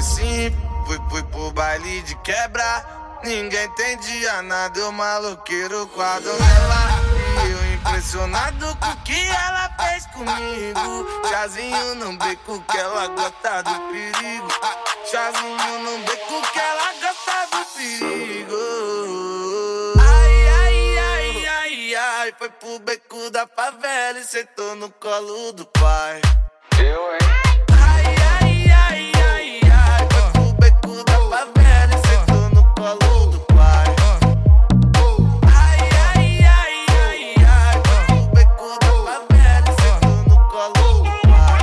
patricinha, fui pro baile de quebra. Ninguém entendia nada, eu maloqueiro com a donzela. E eu impressionado com o que ela fez comigo. Chazinho no beco que ela gosta do perigo. Chazinho no beco que ela gosta do perigo. Ai, ai, ai, ai, ai. Foi pro beco da favela e sentou no colo do pai. Eu, hein? Ai, ai, ai, ai, ai. Foi pro beco da favela e sentou no colo do pai. Ai, ai, ai, ai, ai. Foi pro beco da favela e sentou no colo do pai.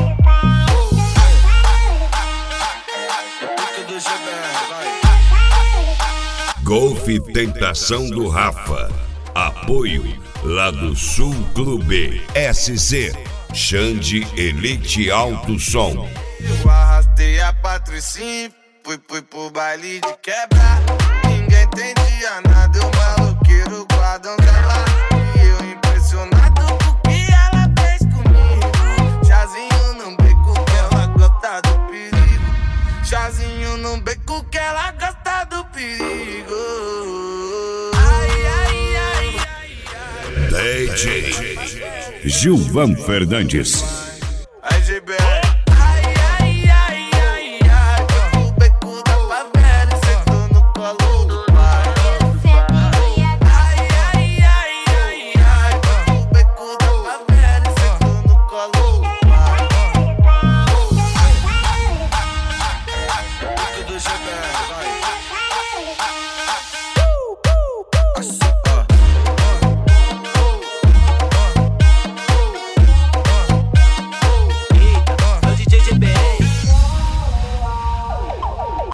Beco do GBR, vai. Golf Tentação do Rafa. Apoio Lado Sul Clube SC. Xande Elite Alto Som. Eu arrastei a patricinha, fui pro baile de quebra. Ninguém entendia nada, eu maloqueiro com a donzela. E eu impressionado com o que ela fez comigo. Chazinho no beco que ela gosta do perigo. Chazinho no beco que ela gosta do perigo. Ai, ai, ai, ai, ai. DJ Gilvan Fernandes.